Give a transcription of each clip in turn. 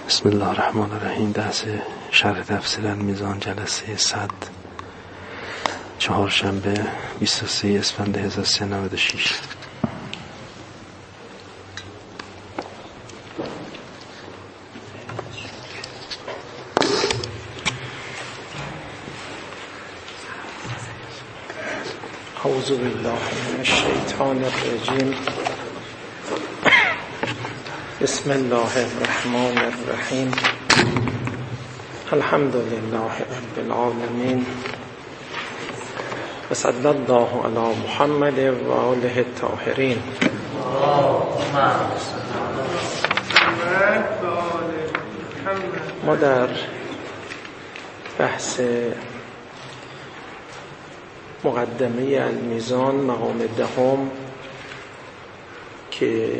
بسم الله الرحمن الرحیم. درس شرح تفسیر المیزان، جلسه 100، چهارشنبه 23 اسفند 1396. اعوذ بالله من الشیطان الرجیم. بسم الله الرحمن الرحیم. الحمد لله رب العالمین و صلی الله علی محمد و آله الطاهرین. ما در بحث مقدمه المیزان مقام دهم که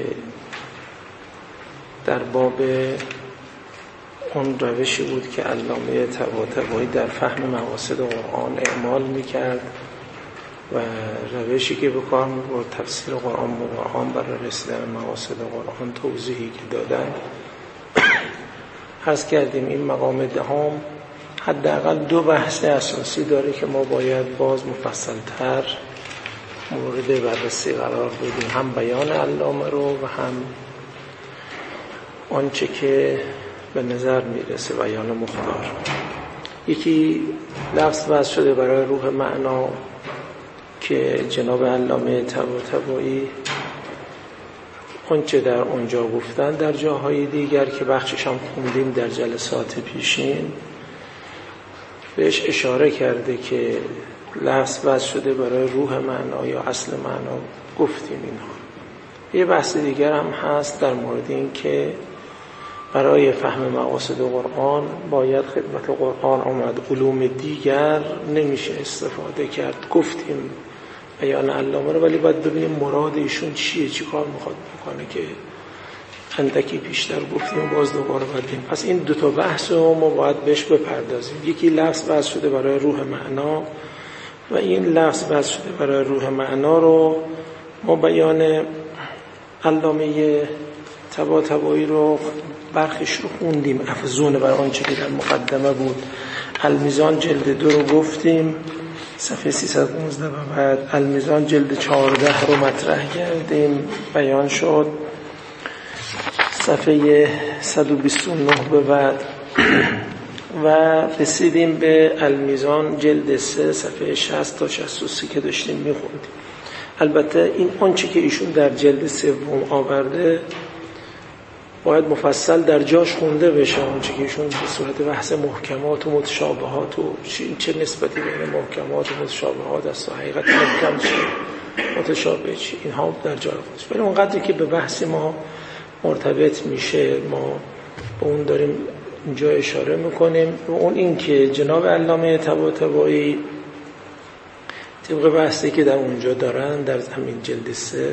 در باب اون روشی بود که علامه طباطبایی در فهم مقاصد قرآن اعمال میکرد و روشی که بکار با تفسیر قرآن برای رسیدن مقاصد قرآن توضیحی که دادن. عرض کردیم این مقام دهم حداقل دو بحث اساسی داره که ما باید باز مفصل‌تر مورد بررسی قرار بدیم، هم بیان علامه رو و هم آنچه که به نظر میرسه بیان مختار. یکی لفظ وضع شده برای روح معنا که جناب علامه طباطبایی آنچه در اونجا گفتن در جاهای دیگر که بخشش هم خوندیم در جلسات پیشین بهش اشاره کرده که لفظ وضع شده برای روح معنا یا اصل معنا. گفتیم اینها. یه بحث دیگر هم هست در مورد این که برای فهم مقاصد قرآن باید خدمت قرآن آمد، علوم دیگر نمیشه استفاده کرد. گفتیم بیان علامه رو، ولی باید ببینیم مراد ایشون چیه، چی کار میخواد بکنه که اندکی پیشتر گفتیم، باز دوباره بدیم. پس این دوتا بحث رو ما باید بهش بپردازیم. یکی لفظ وضع شده برای روح معنا و این لفظ وضع شده برای روح معنا رو ما بیان علامه طباطبایی رو برخش رو خوندیم، افزون بر آنچه که در مقدمه بود. المیزان جلد 2 رو گفتیم، صفحه 319 و بعد المیزان جلد 14 رو مطرح کردیم، بیان شد. صفحه 129 به بعد و رسیدیم به المیزان جلد 3 صفحه 60 تا 63 که داشتیم میخوندیم. البته این آنچه که ایشون در جلد 3 آورده باید مفصل در جاش خونده بشه. آنچه که ایشون به صورت بحث محکمات و متشابهات و چه نسبتی بین محکمات و متشابهات است و حقیقت محکم چه متشابه چه، اینها در جای خودش. ولی اونقدری که به بحث ما مرتبط میشه ما به اون داریم اینجا اشاره میکنیم. و اون این که جناب علامه طباطبایی طبق بحثی که در اونجا دارن در همین جلد 3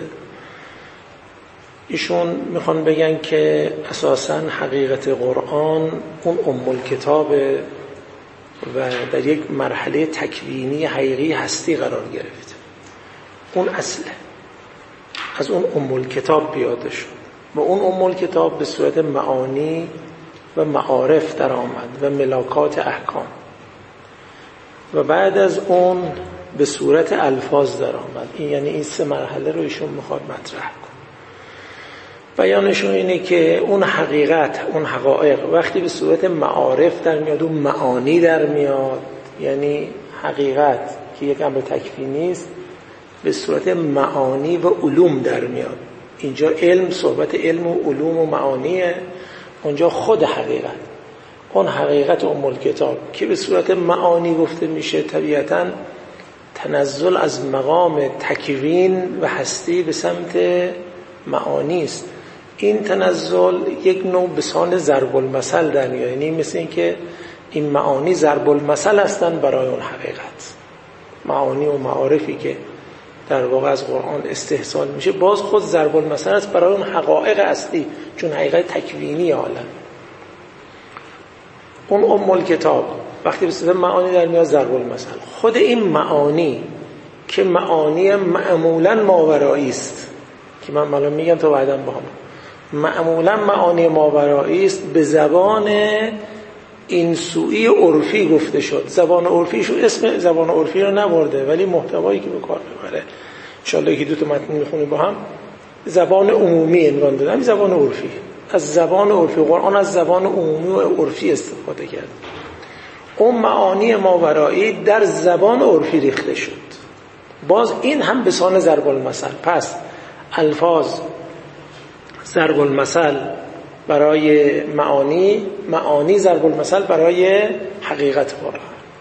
ایشون میخوان بگن که اساساً حقیقت قرآن اون کتابه و در یک مرحله تکوینی حقیقی هستی قرار گرفته. اون اصله، از اون کتاب بیاده شد و اون کتاب به صورت معانی و معارف در آمد و ملاکات احکام و بعد از اون به صورت الفاظ در آمد. این یعنی این 3 مرحله رو ایشون میخواد مطرح کنه. بیانشون اینه که اون حقیقت، اون حقایق وقتی به صورت معارف در میاد و معانی در میاد، یعنی حقیقت که یک امر تکوینی است به صورت معانی و علوم در میاد. اینجا علم، صحبت علم و علوم و معانیه، اونجا خود حقیقت، اون حقیقت کتاب که به صورت معانی گفته میشه، طبیعتاً تنزل از مقام تکوین و هستی به سمت معانی است. این تنزل یک نوع بسان ضرب المثل در میاد، یعنی مثل این که این معانی ضرب المثل هستن برای اون حقیقت. معانی و معارفی که در واقع از قرآن استحصال میشه باز خود ضرب المثل است برای اون حقایق اصلی، چون حقیقت تکوینی عالم. اون کتاب وقتی به صورت معانی در میاد ضرب المثل، خود این معانی که معانی معمولاً ماورایی است که من الان میگم تا بعداً با هم معمولا معانی ماورایی است به زبان این سوی عرفی گفته شد. زبان عرفیشو اسم زبان عرفی رو نبرده، ولی محتوایی که به کار میبره انشاءالله که دو تا متن میخونیم با هم زبان عمومی عنوان دادن. زبان عرفی، از زبان عرفی قرآن از زبان عمومی و عرفی استفاده کرد. اون معانی ماورایی در زبان عرفی ریخته شد. باز این هم به سان ضرب المثل. پس الفاظ ضرب المثل برای معانی ضرب المثل برای حقیقت قرآن.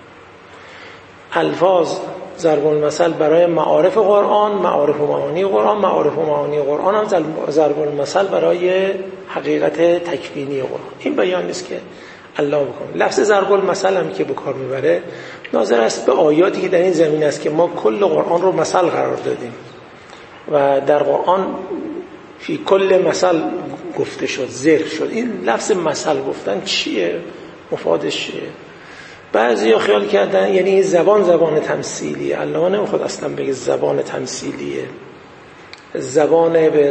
الفاظ ضرب المثل برای معارف قرآن، معارف و معانی قرآن، معارف و معانی قرآن هم ضرب المثل برای حقیقت تکوینی قرآن. این بیان نیست که الله بکنه. لفظ ضرب المثل هم که به کار میبره ناظر است به آیاتی که در این زمین است که ما کل قرآن رو مثل قرار دادیم و در قرآن فی کل مثل گفته شد، ذکر شد. این لفظ مثل گفتن چیه؟ مفادش چیه؟ بعضیا خیال کردن یعنی این زبان تمثیلیه. الله نمیخواد اصلا بگه زبان تمثیلیه، زبان به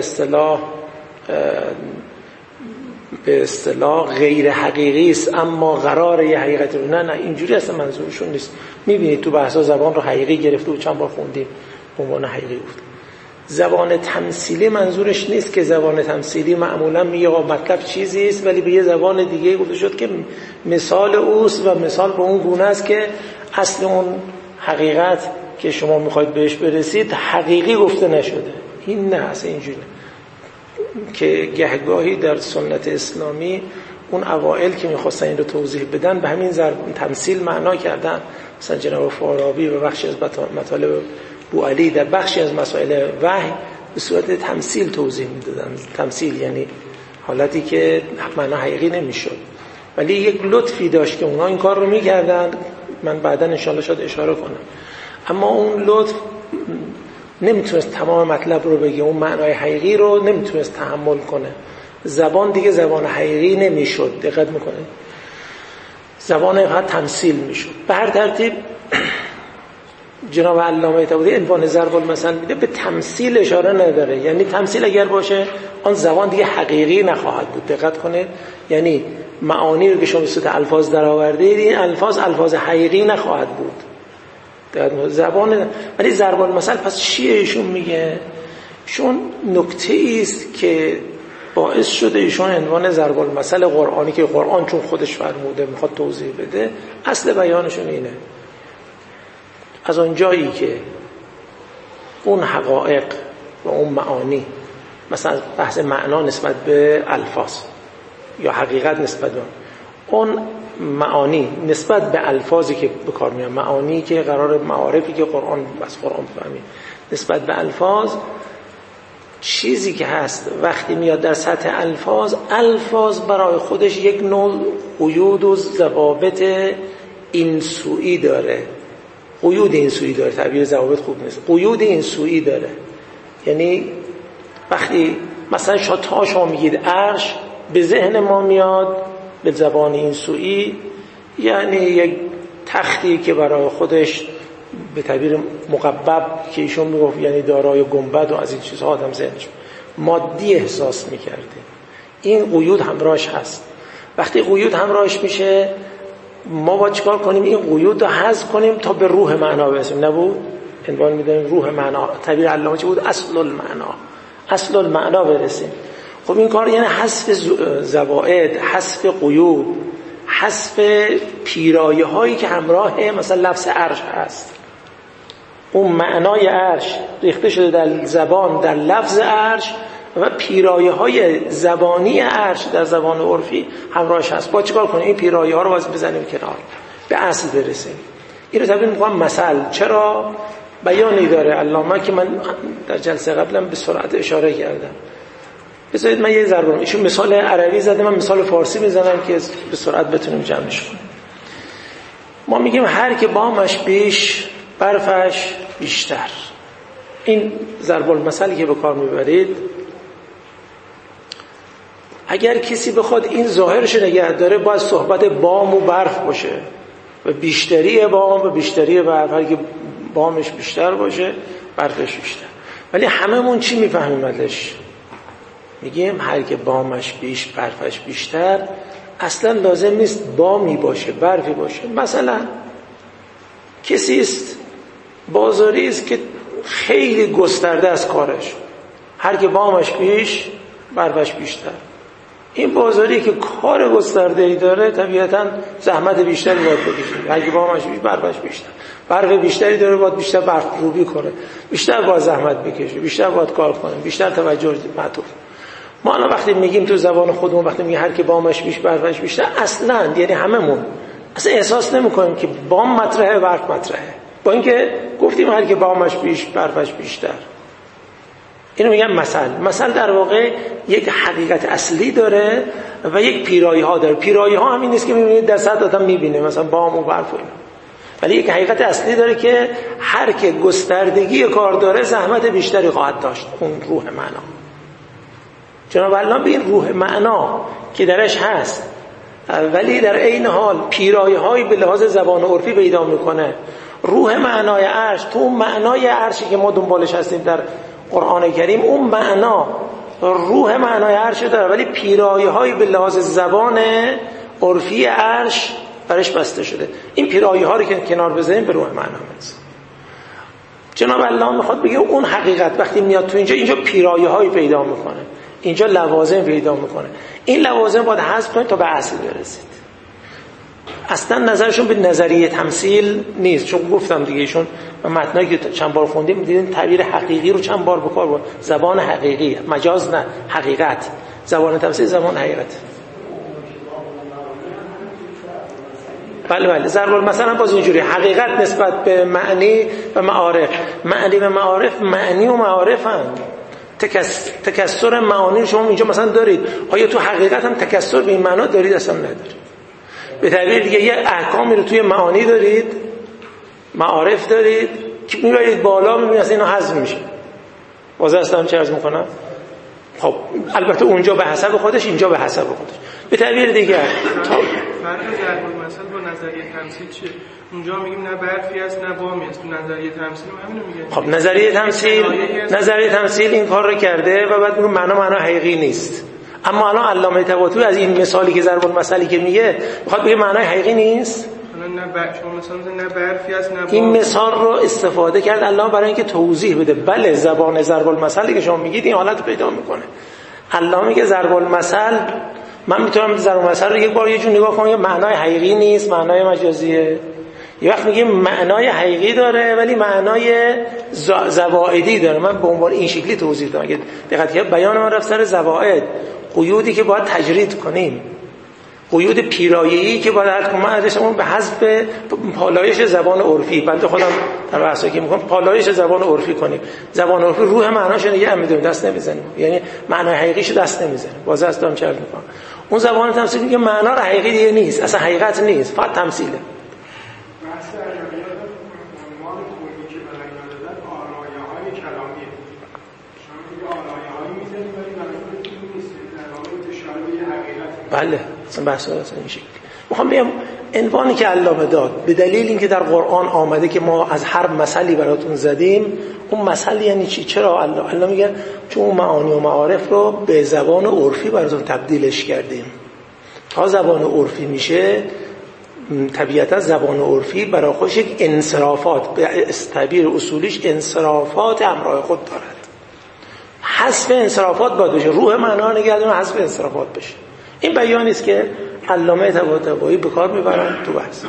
اصطلاح غیر حقیقی است اما قرار یه حقیقت رو. نه اینجوری اصلا منظورشون نیست. میبینید تو بحثا زبان رو حقیقی گرفته و چند بار خوندیم به عنوان حقیقی گفت. زبان تمثیلی منظورش نیست که زبان تمثیلی معمولا میگه مطلب چیزی است ولی به یه زبان دیگه گفته شد که مثال اوست و مثال به اون گونه است که اصل اون حقیقت که شما میخواید بهش برسید حقیقی گفته نشده. این نه اصلا اینجوری که گهگاهی در سنت اسلامی اون اوائل که میخواستن این رو توضیح بدن به همین تمثیل معنا کردن. مثلا جناب فارابی و بخشی از مطالب بوعلی در بخشی از مسائل وحی به صورت تمثیل توضیح میدادن. تمثیل یعنی حالتی که معنا حقیقی نمیشد ولی یک لطفی داشت که اونا این کار رو میکردن. من بعدا انشاءالله شاید اشاره کنم. اما اون لطف نمیتونست تمام مطلب رو بگه، اون معنای حقیقی رو نمیتونست تحمل کنه. زبان دیگه زبان حقیقی نمیشد. دقت میکنه زبان فقط تمثیل میشد. به هر ترتیب جناب علامه طباطبایی عنوان ضرب المثل میده، به تمثیل اشاره نداره. یعنی تمثیل اگر باشه آن زبان دیگه حقیقی نخواهد بود. دقت کنید یعنی معانی رو که شما به صورت الفاظ در آوردید این الفاظ حقیقی نخواهد بود. زبان ولی ضرب المثل پس چیه ایشون میگه؟ ایشون نکته است که باعث شده ایشون عنوان ضرب المثل قرآنی که قرآن چون خودش فرموده میخواد توضیح بده، اصل بیانشون اینه. از اون جایی که اون حقایق و اون معانی، مثلا بحث معنا نسبت به الفاظ یا حقیقت نسبت به اون معانی نسبت به الفاظی که به کار میاد، معانی که قرار معارفی که قرآن از قرآن بفهمیم نسبت به چیزی که هست وقتی میاد در سطح الفاظ برای خودش یک نوع قیود و ضوابط اینسویی داره. قیود اینسویی داره، تعبیر ضوابط خوب نیست، قیود اینسویی داره. یعنی وقتی مثلا شما میگید عرش، به ذهن ما میاد به زبان اینسویی یعنی یک تختی که برای خودش به تعبیر مقبب که ایشون میگفت یعنی دارای گنبد و از این چیزها آدم ذهنش مادی احساس میکرده. این قیود همراهش هست. وقتی قیود همراهش میشه ما باید چیکار کنیم؟ این قیود رو حذف کنیم تا به روح معنا برسیم. نبود عنوان میدونیم روح معنا، تعبیر علامه چی بود؟ اصل المعنا برسیم. خب این کار یعنی حذف زوائد، حذف قیود، حذف پیرایه هایی که همراه مثلا لفظ عرش هست. اون معنای عرش ریخته شده در زبان، در لفظ عرش و پیرایه های زبانی عرش در زبان عرفی همراهش هست. با چیکار کنیم؟ این پیرایه ها رو باز بزنیم کنار، به اصل برسیم. این رو تعبیر می‌کنم مثل. چرا؟ بیانی داره علامه که من در جلسه قبلم به سرعت اشاره کردم. بذارید من یه ضرب ایشون مثال عربی زده، من مثال فارسی میزنم که به سرعت بتونیم جمعش کنیم. ما میگیم هر که بامش بیش برفش بیشتر. این ضرب المثلی که به کار میبرید اگر کسی بخواد این ظاهرش نگه داره باید صحبت بام و برف باشه و بیشتری بام و بیشتری برف. هر که بامش بیشتر باشه برفش بیشتر. ولی هممون چی میفهمیم ازش؟ میگیم هر که بامش بیش برفش بیشتر، اصلا لازم نیست بامی باشه برفی باشه. مثلا کسی است بازاری است که خیلی گسترده از کارش، هر که بامش بیش برفش بیشتر. این بازاری که کار گسترده‌ای داره طبیعتاً زحمت بیشتری باید بکشه، هر که بامش بیش برفش بیشتر. برف بیشتری داره باید بیشتر برف روبی کنه، بیشتر باید زحمت بکشه، بیشتر باید کار کنه، بیشتر توجه معطوف. ما الان وقتی میگیم تو زبان خودمون، وقتی میگیم هر که بامش بیش برفش بیشتر، اصلا یعنی هممون اصلا احساس نمی‌کنیم که بام مطرحه برف مطرحه، با اینکه گفتیم هر که بامش بیش برفش بیشتر. اینو میگم مثل در واقع یک حقیقت اصلی داره و یک پیرایه ها داره. پیرایه ها همین نیست که میبینید در صد آدم میبینه مثلا بام و برف و اینا، ولی یک حقیقت اصلی داره که هر که گستردگی کار داره زحمت بیشتری خواهد داشت. اون روح معنا، جناب الله به این روح معنا که درش هست ولی در عین حال پیرایه هایی به لحاظ زبان عرفی پیدا میکنه. روح معنای عرش، تو اون معنای عرشی که ما دنبالش هستیم در قرآن کریم، اون معنا روح معنای عرش داره ولی پیرایه هایی به لحاظ زبان عرفی عرش برش بسته شده. این پیرایه ها رو که کنار بذاریم به روح معنا میرسه. جناب الله میخواد بگه اون حقیقت وقتی میاد تو اینجا پیرایه هایی پیدا میکنه، اینجا لوازم پیدا میکنه. این لوازم باید حذف کنید تا به اصل برسید. اصلا نظرشون به نظریه تمثیل نیست، چون گفتم دیگه ایشون متنایی که چند بار خوندیم دیدین تعبیر حقیقی رو چند بار بکار برد. زبان حقیقی، مجاز نه، حقیقت. زبان تمثیل زبان حقیقت. بله ضرب المثل هم باز اینجوری، حقیقت نسبت به معنی و معارف. معنی و معارف، معنی و معارف هم تکثر معانی شما اینجا مثلا دارید، آیا تو حقیقت هم تکثر به این معنا دارید؟ اصلا ندارید. به تعبیر دیگه یه احکامی رو توی معانی دارید، معارف دارید که میبرید بالا، میبینید اصلا اینو حذف میشه. واضح است چه عرض میکنم؟ خب البته اونجا به حسب خودش، اینجا به حسب خودش. به تعبیر دیگه فرق ضرب المثل با نظریه تمثیل چیه؟ اونجا میگیم نه برفی است نه بامی است، تو نظریه تمثیل همینو میگن. خب نظریه تمثیل این کار رو کرده و بعد میگه معنا حقیقی نیست. اما الان علامه طباطبایی از این مثالی که ضرب المثلی که میگه میخواد بگه معنای حقیقی نیست. نه برفی است نه بامی. این مثال رو استفاده کرد الله برای اینکه توضیح بده بله زبان ضرب المثلی که شما میگید این حالت پیدا میکنه. الله میگه ضرب المثل، من میتونم ضرب المثل رو یک بار یه جور نگاه کنم، معنای حقیقی نیست، معنای مجازیه. یه وقت میگیم معنای حقیقی داره ولی معنای زوائدی داره. من به عنوان این شکلی توضیح دادم. اگه دقت کنید بیان من رفت سر زوائد، قیودی که باید تجرید کنیم، قیود پیرایه‌ای که باید حد کنیم. من ازشون به حذف پالایش زبان عرفی، بنده خودم در بحثایی که میگم پالایش زبان عرفی کنیم. زبان عرفی روح معناش نگه هم میدونیم، دست نمیزنیم، یعنی معنای حقیقیش دست نمیزنیم. واضح است دارم چه عرض میکنم. اون زبان تمثیل میگه معنا حقیقی دیگه نیست، اصلا حقیقت نیست، فقط تمثیله. بله اصلا بحث اصلا این شکلی. میخوام بگم عنوانی که علامه داد به دلیل اینکه در قرآن آمده که ما از هر مثلی براتون زدیم، اون مثل یعنی چی؟ چرا الله میگه چون اون معانی و معارف رو به زبان عرفی براتون تبدیلش کردیم. تا زبان عرفی میشه طبیعتا زبان عرفی برای خودش یک انصرافات، به تعبیر اصولیش انصرافات همراه خود دارد. حذف انصرافات باید بشه، روح معنا نگهدون حذف انصرافات بشه. این بیانی است که علامه طباطبایی به کار میبرن تو بحث.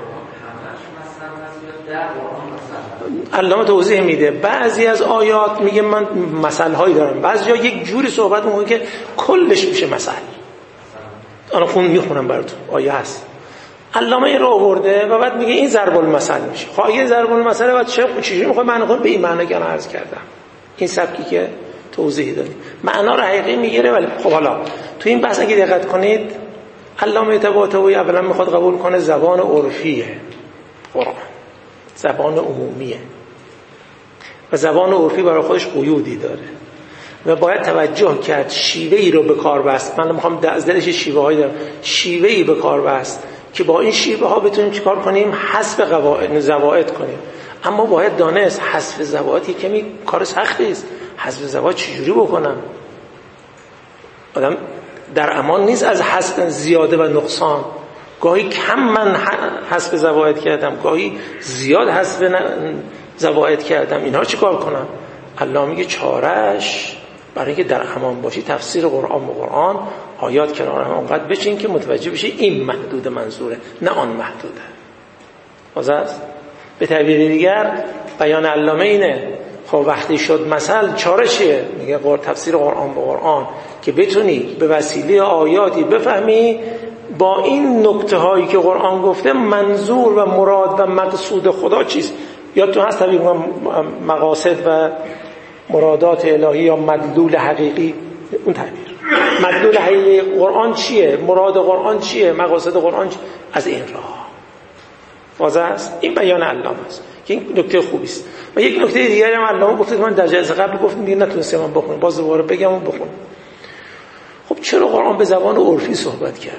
علامه توضیح میده بعضی از آیات میگه من مثالهایی دارم، بعضی جا یک جوری صحبت میکنه که کلش میشه مثل. الان میخونم براتون آیه هست، علامه این رو آورده و بعد میگه این ضرب المثل میشه. خب اگه ضرب المثل بعد چجوری میخواد معنی کنه؟ به این معنی که انا عرض کردم، این سبکی که توضیح دادیم معنا رو حقیقی میگیره. ولی خب حالا تو این بحث اگه دقت کنید علامه طباطبایی اولا میخواد قبول کنه زبان عرفیه، قرآن زبان عمومیه و زبان عرفی برای خودش قیودی داره و باید توجه کرد شیوهی رو به کار بست. من میخوام از دلش شیوه هایی دارم، شیوهی به کار بست که با این شیوه ها بتونیم چیکار کنیم؟ حذف زوائد کنیم. اما باید دانست حذف زوائد کمی کار سختی است. حذف زوائد چجوری بکنم؟ آدم در امان نیست از حسب زیاده و نقصان. گاهی کم من حسب زوائد کردم، گاهی زیاد حسب زوائد کردم، اینها چی کار کنم؟ الله میگه چارش برای اینکه در امان باشی تفسیر قرآن به قرآن، آیات کنار هم اونقدر بچین که متوجه بشی این محدود منظوره نه آن محدوده. واضحه؟ به تعبیر دیگر بیان علامه اینه خب وقتی شد مثل چاره چیه؟ میگه تفسیر قرآن به قرآن که بتونی به وسیله آیاتی بفهمی با این نکته هایی که قرآن گفته منظور و مراد و مقصود خدا چیست. یادتون هست طبیعی مقاصد و مرادات الهی یا مدلول حقیقی، اون تعبیر مدلول حقیقی قرآن چیه، مراد قرآن چیه، مقاصد قرآن چیه؟ از این راه. واضح است؟ این بیان علامه است که این نکته خوبی است. و یک نکته دیگری هم علامه گفته که من در جلسه قبل گفتم دیگه نتونستم من بخونم، باز دوباره بگم و بخونم. خب چرا قرآن به زبان عرفی صحبت کرده؟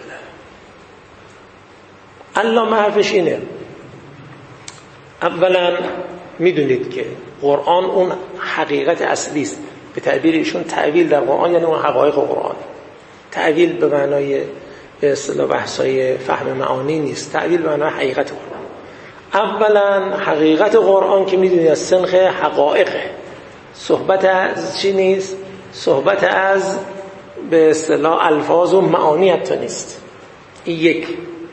علامه حرفش اینه، اولا میدونید که قرآن اون حقیقت اصلی است. به تعبیر ایشون تعویل در قرآن یعنی اون حقایق قرآن. تعویل به معنای به اصطلاح بحثای فهم معانی نیست، تعویل به معنای حقیقت قرآن. اولا حقیقت قرآن که میدونید از سنخ حقایقه، صحبت از چی نیست؟ صحبت از به اصطلاح الفاظ و معانی حتی نیست. این یک.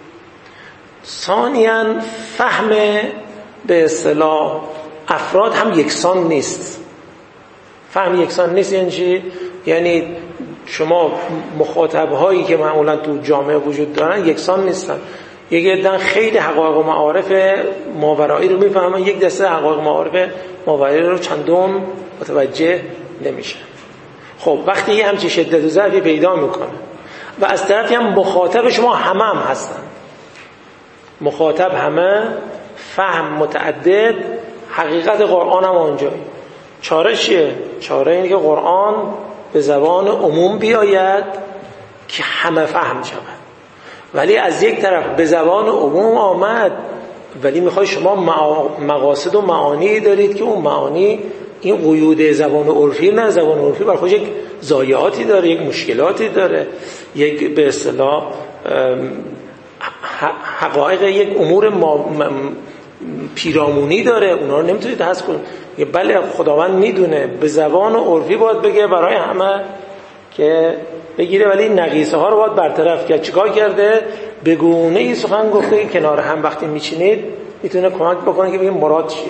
ثانیاً فهم به اصطلاح افراد هم یکسان نیست. فهم یکسان نیست یعنی چی؟ یعنی شما مخاطب‌هایی که معمولا تو جامعه وجود دارن یکسان نیستن. یک عده خیلی حقایق و معارف ماورایی رو میفهمن، یک دسته حقایق و معارف ماورایی رو چندم متوجه نمیشن. خب وقتی یه همچین شدت و ضعفی پیدا میکنه و از طرفی هم مخاطب شما هم هستن، مخاطب همه، فهم متعدد، حقیقت قرآن هم اونجایی. چاره چیه؟ چاره اینه که قرآن به زبان عموم بیاید که همه فهم شود. ولی از یک طرف به زبان عموم آمد ولی میخوای شما مقاصد و معانی دارید که اون معانی این قیود زبان عرفی نه، زبان عرفی برای خودش یک ضایعاتی داره، یک مشکلاتی داره، یک به اصطلاح حقایق یک امور پیرامونی داره، اونا رو نمیتونید حذف کنید. بله خداوند میدونه به زبان عرفی باید بگه برای همه که بگیره، ولی نقیصه ها رو باید برطرف کرد. چیکار کرده؟ به گونه ای سخن گفته که کنار هم وقتی میچینید میتونه کمک بکنه که بگیم مراد چیه.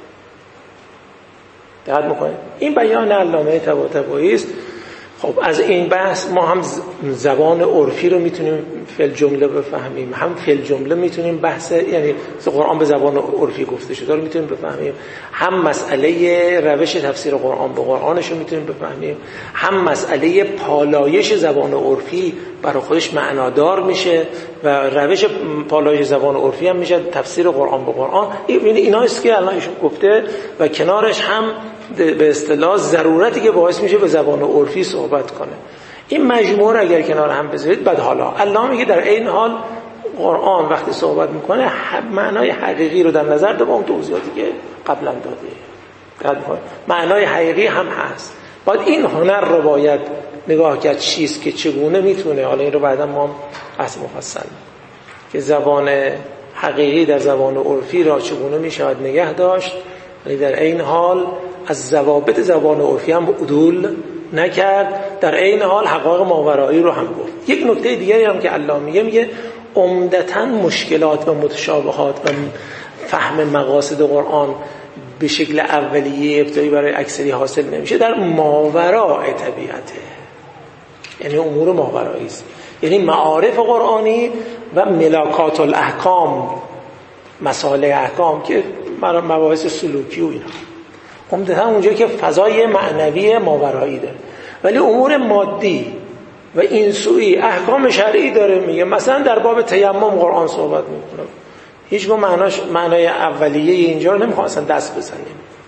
دقت میکنید؟ این بیان علامه طباطبایی است. خب از این بحث ما هم زبان عرفی رو میتونیم فی الجمله بفهمیم، هم فی الجمله میتونیم بحث یعنی قرآن به زبان عرفی گفته شده رو میتونیم بفهمیم، هم مسئله روش تفسیر قرآن به قرآنش رو میتونیم بفهمیم، هم مسئله پالایش زبان عرفی برای خودش معنادار میشه و روش پالایش زبان عرفی هم میشه تفسیر قرآن به قرآن. اینا است که الان ایشون گفته و کنارش هم به اصطلاح ضرورتی که باعث میشه به زبان عرفی صحبت کنه. این مجموعه اگر کنار هم بذارید بعد حالا الله میگه در این حال قرآن وقتی صحبت میکنه معنای حقیقی رو در نظر داره با اون توضیحاتی که قبلا داده. معنای حقیقی هم هست. باید این هنر رو باید نگاه کرد چیست که چگونه میتونه، حالا این رو بعدا ما بحث مفصل که زبان حقیقی در زبان عرفی را چگونه میشود نگه داشت، ولی در این حال از ضوابط زبان عرفی هم عدول نکرد، در این حال حقایق ماورایی رو هم گفت. یک نکته دیگری هم که علامه میگه عمدتاً مشکلات و متشابهات و فهم مقاصد قرآن به شکل اولیه ابتدایی برای اکثری حاصل نمیشه، در ماوراء طبیعته، یعنی امور ماورایی است، یعنی معارف قرآنی و ملاکات الاحکام، مسائل احکام که مباحث سلوکی و اینا عمدتاً اونجا که فضای معنوی ماورایی داره، ولی امور مادی و این سوی احکام شرعی داره. میگه مثلا در باب تیمم قرآن صحبت میکنه، هیچ معنای اولیه اینجا رو نمیخواستن دست بزنیم.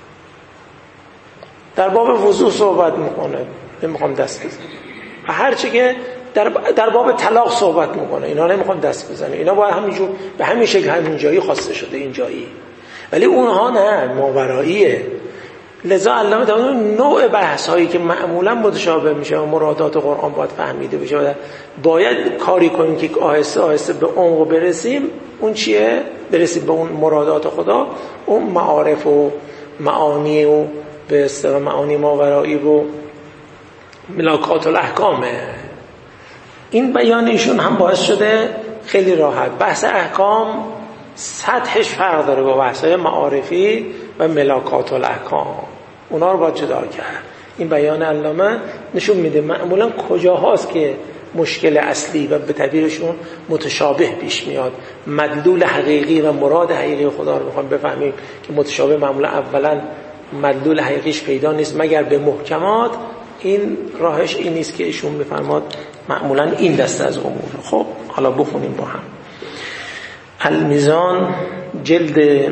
در باب وضو صحبت میکنه، نمیخوام دست بزنیم. هرچی که در باب طلاق صحبت میکنه، اینا نمیخوام دست بزنیم. اینا باید همینجور به همین شکل همین جایی خواسته شده اینجایی، ولی اونها نه، ماوراییه. لذا علامه در نوع بحث هایی که معمولا متشابه میشه و مرادات قرآن باید فهمیده بشه و باید کاری کنیم که آهسته آهسته به عمق برسیم. اون چیه؟ برسیم به اون مرادات خدا، اون معارف و معانی و به اصطلاح معانی ماورایی و ملاکات الاحکامه. این بیان ایشون هم باعث شده خیلی راحت بحث احکام سطحش فرق داره با بحث‌های معارفی و ملاکات الاحکام، اونا رو باید جدا کرد. این بیان علامه نشون میده معمولا کجاهاست که مشکل اصلی و به تعبیرشون متشابه پیش میاد. مدلول حقیقی و مراد حقیقی خدا رو میخوایم بفهمیم که متشابه معمولا اولا مدلول حقیقیش پیدا نیست مگر به محکمات. این راهش این نیست که ایشون میفرماد معمولا این دسته از امور. خب حالا بخونیم با هم. المیزان جلد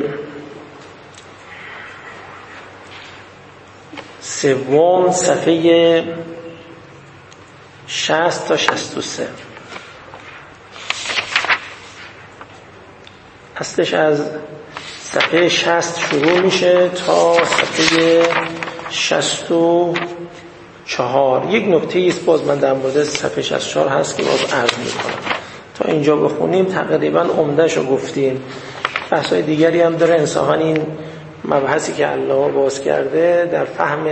3 صفحه 60 تا 63. اصلش از صفحه 60 شروع میشه تا صفحه 64. یک نکته ایست باز من در مورد صفحه 64 هست که باز عرض میکنم. تا اینجا بخونیم تقریبا عمده‌شو گفتیم. بحث‌های دیگری هم داره. انصافا این مبحثی که علامه باز کرده در فهم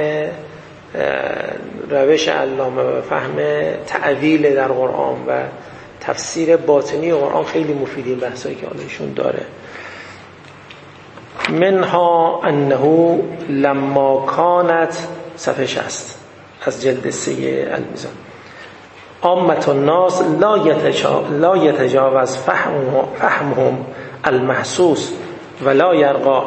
روش علامه و فهم تعویل در قرآن و تفسیر باطنی قرآن خیلی مفیده. این بحثایی که ایشون داره منها انه لما کانت صفحه 60 از جلد 3 المیزان عامة الناس لا يتجاوز فهمهم المحسوس ولا يرقى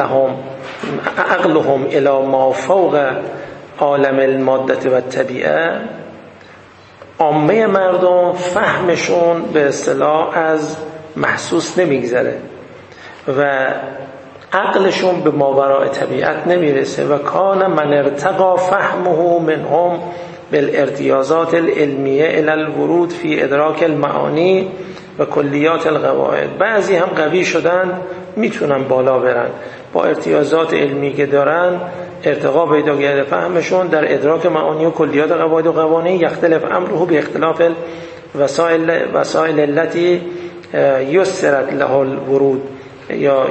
عقلهم الى ما فوق عالم الماده و الطبیعه. عامه مردم فهمشون به اصطلاح از محسوس نمیگذره و عقلشون به ماوراء طبیعت نمیرسه. و کان من ارتقى فهمه منهم بالارتیازات العلمیه الى الورود فی ادراک المعانی و کلیات القواعد. بعضی هم قوی شدن میتونن بالا برن با ارتیازات علمی که دارن ارتقا پیدا کرده فهمشون در ادراک معانی و کلیات قواعد و قوانین. یختلف امره به اختلاف وسائل التي یسرت له الورود یا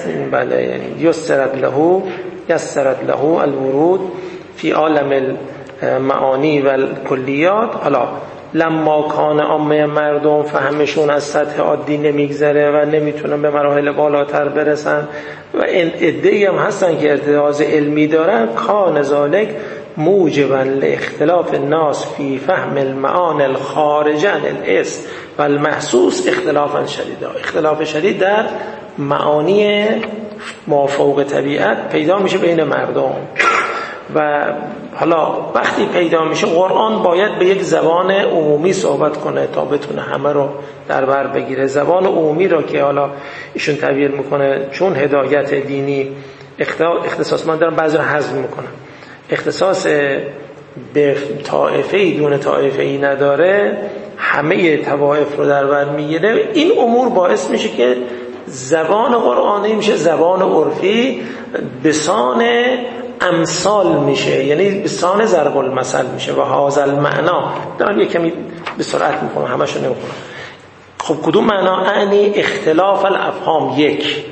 یسرت له الورود فی عالم المعانی و الکلیات. حالا لما کان عامه مردم فهمشون از سطح عادی نمیگذره و نمیتونن به مراحل بالاتر برسن و این عده‌ای هم هستن که ارتیاز علمی دارن، کان ذالک موجبا لاختلاف الناس فی فهم المعانی الخارجه عن الحس و المحسوس اختلافا شدیدا. اختلاف شدید در معانی مافوق طبیعت پیدا میشه بین مردم. و حالا وقتی پیدا میشه قرآن باید به یک زبان عمومی صحبت کنه تا بتونه همه رو در بر بگیره. زبان عمومی رو که حالا ایشون تعبیر میکنه چون هدایت دینی اختصاص من دارم بعضی رو حذف میکنم، اختصاص به طائفه‌ای دون طائفه‌ای نداره، همه طوائف رو در بر میگیره. این امور باعث میشه که زبان قرآنی میشه زبان عرفی بسان امثال میشه، یعنی بسان ضرب المثل میشه. و هذا المعنا دارم یک کمی به سرعت میکنم همشو نمیکنم. خب کدوم معنا؟ اعنی اختلاف الافهام 1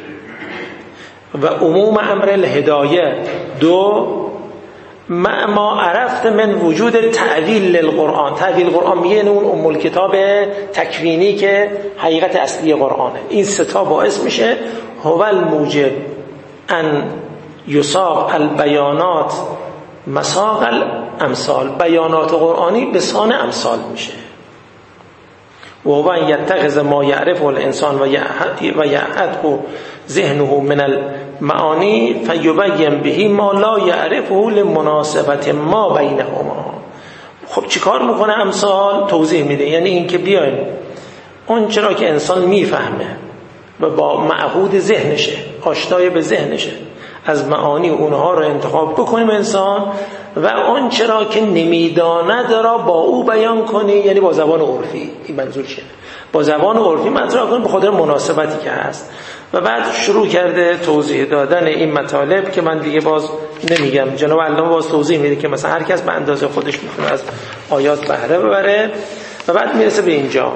و عموم امر الهدایه 2 ما عرفت من وجود تعویل للقرآن. تعویل قرآن میگه اون ام الکتاب تکوینی که حقیقت اصلی قرآنه. این 3 تا باعث میشه هو الموجب ان یساق البیانات مساق الامثال. بیانات قرآنی به سان امثال میشه. و هو یتخذ ما یعرفه الانسان و یعهده ذهنه من المعانی فیبین به ما لا یعرفه لمناسبت ما بینهما. خب چیکار میکنه امثال؟ توضیح میده. یعنی این که بیاین اون چرا که انسان میفهمه و با معهود ذهنشه، آشنای به ذهنشه، از معانی اونها رو انتخاب بکنیم انسان و آنچه را که نمیداند را با او بیان کنی، یعنی با زبان عرفی. این منظور چیه؟ با زبان عرفی مطرح کنی به خاطر مناسبتی که هست. و بعد شروع کرده توضیح دادن این مطالب که من دیگه باز نمیگم، جناب علامه باز توضیح میده که مثلا هر کس به اندازه خودش میتونه از آیات بهره ببره. و بعد میرسه به اینجا: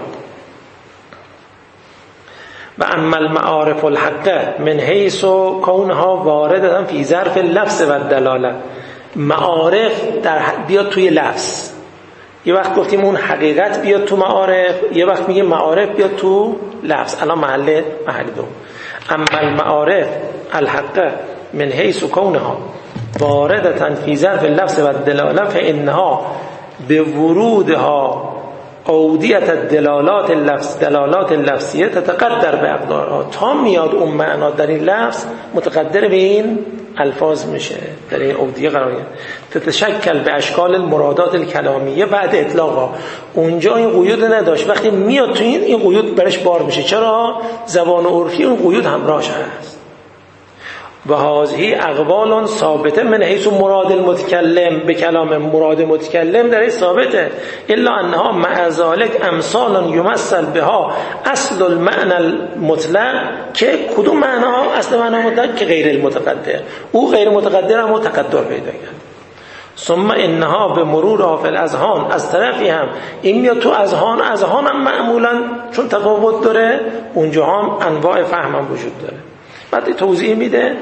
و اما المعارف الحقه من حیث کونها واردة فی ظرف اللفظ و الدلاله. معارف بیاد توی لفظ، یه وقت گفتیم اون حقیقت بیاد تو معارف، یه وقت میگه معارف بیاد تو لفظ. الان محل دوم. اما المعارف الحقه من حیث کونها واردة فی ظرف اللفظ و الدلاله فانها بورودها عودیت دلالات اللفظیه تتقدر به اقدارها. تا میاد اون معنا در این لفظ متقدر به این الفاظ میشه، در این عودیه قرار گرفت. تتشکل به اشکال المرادات الکلامیه بعد اطلاقها. اونجا این قیود نداشت، وقتی میاد تو این قیود برش بار میشه. چرا؟ زبان عرفی اون قیود همراهش هست. و هذه اقوال ثابته من حیث مراد المتکلم، به کلام مراد متکلم در این ثابته. الا انها مع ذلك امثال یمثل بها اصل المعنى المطلق، که کدوم معنا؟ اصل معنا مطلق که غیر المتقدر. او غیر متقدر هم تقدر پیدا کرد. ثم انها به مرورها فی الاذهان، از طرفی هم این میاد تو اذهان هم معمولا چون تفاوت داره اونجا هم انواع فهم هم وجود داره. بعد توضیح میده،